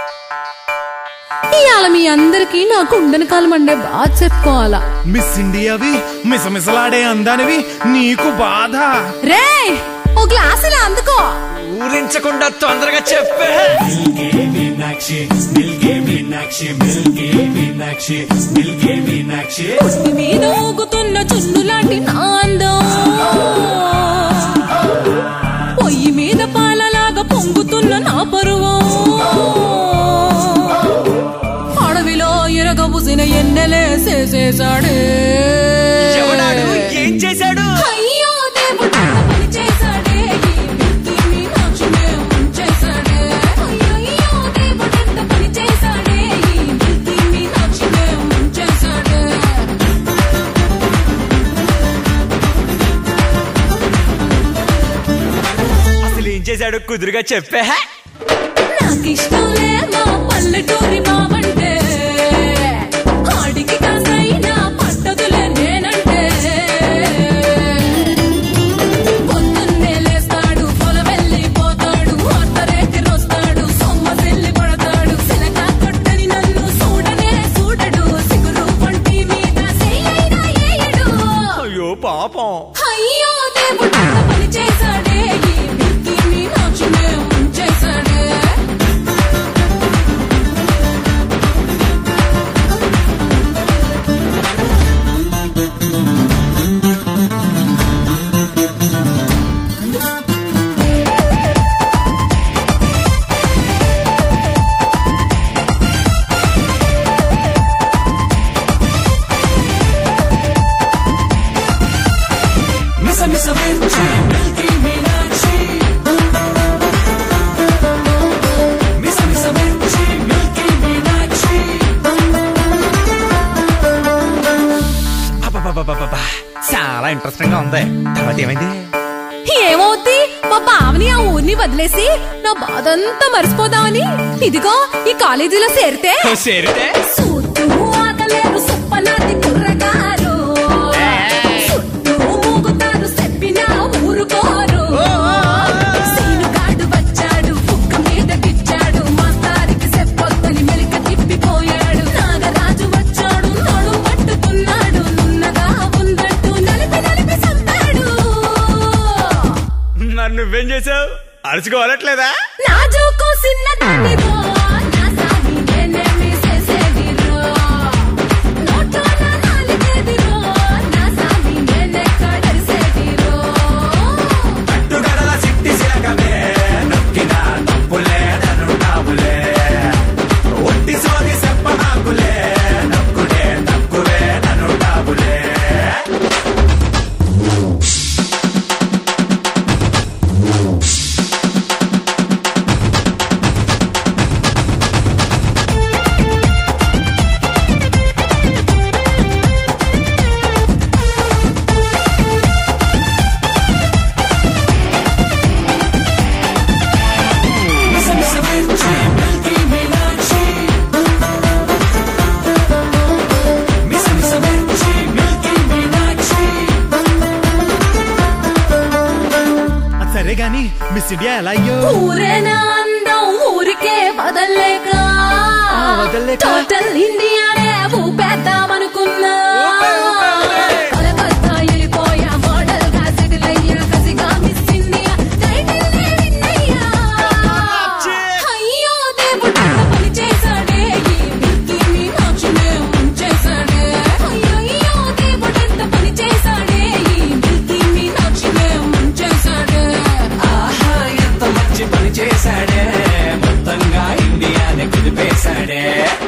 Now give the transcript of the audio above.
ఇవాళ మీ అందరికి నాకు ఉండని కాలం అండే బాగా చెప్పుకోవాలా. మిస్ ఇండియావి మిసమిసలాడే అందానివి నీకు బాధ. రే ఓ గ్లాస్ ఇలా అందుకో. ఊరించకుండా తొందరగా చెప్పే. పుట్టి మీద ఊగుతున్న చున్ను లాంటి నా అందం, పొయ్యి మీద పాలలాగా పొంగుతున్న నా పరువం, అడవిలో ఎరగబుసిన ఎన్నెలేసేసాడే. ఎవడాడు? ఏం చేశాడు? అయ్యో దేవుడు పని చేశాడే, ఈ నాచునే ఉంచేశాడే. అయ్యో దేవుడు ఎంత పని చేశాడే, ఈ నాచునే ఉంచేశాడే. అసలు ఏం చేశాడు కుదురుగా చెప్పే. నాకిష్టంలే మా పల్లెటూరి మావంటే, ఆడికి కాసైనా పట్టదులే నేనంటే. పొద్దున్నే లేస్తాడు, పొలవెళ్ళిపోతాడు, అర్ధరేతి రోస్తాడు, సొమ్మసిల్లి పడతాడు, సిలకా కొట్టని నన్ను చూడనే చూడడు, సిగురు వంటి మీద చెయ్యైనా ఏయడు. అయ్యో పాపం. అయ్యో దేవుడు పని చేశాడే, ఈ నాచునే ఉంచేశాడే. చాలా ఇంట్రెస్టింగ్ గా ఉంది. తర్వాత ఏమైంది? ఏమవుద్ది, మా బావని ఆ ఊరిని వదిలేసి నా బాధంతా మర్చిపోదామని ఇదిగో ఈ కాలేజీలో చేరితే సూత్తు ఆగలేరు సుప్పనాటి కుర్రగారు, చుట్టూ మూగుతారు చెప్పినా ఊరుకోరు. సీనుగాడు వచ్చాడు, కుక్క మీద గిచ్చాడు, మాస్తారికి చెప్పొద్దని మెలిక తిప్పిపోయాడు. నాగరాజు వచ్చాడు, నడు పట్టుకున్నాడు, నున్నగా ఉందంటూ నలిపి నలిపి సంపాడు. నువ్వేం చేసావు? అరుచుకోవాలట్లేదా? నా జోకు చిన్నదానిదో, నా సామి నేనేమి చేసేదిరో, నోట్లో నా నాలుగేదిరో, నా సామి నేనెక్కడరిసేదిరో. అట్టుగడల సిట్టి సిలకమే నొక్కినా తప్పులే నన్నుంటావులే, ఒట్టి సోది చెప్పనాకులే నొక్కుడే తక్కువే నన్నుంటావులే. సరే గాని మిస్ ఇండియా ఎలా అయ్యో? ఊరేనా అందం ఊరికే వదల్లేక, టోటల్ ఇండియానే ఊపేద్దామనుకున్నా. కలకత్తా వెళ్ళిపోయా, మోడల్ గా సెటిల్ అయ్యా, కసిగా మిస్ ఇండియా టైటిల్ నే విన్ అయ్యా. అయ్యో దేవుడు పని చేశాడే, ఈ నాచునే ఉంచేశాడే. అయ్యో దేవుడు ఎంత పని చేశాడే, ఈ నాచునే ఉంచేశాడే. ఆహా ఎంత మంచి పని చేశాడే, మొత్తంగా ఇండియాని కుదిపేశాడే.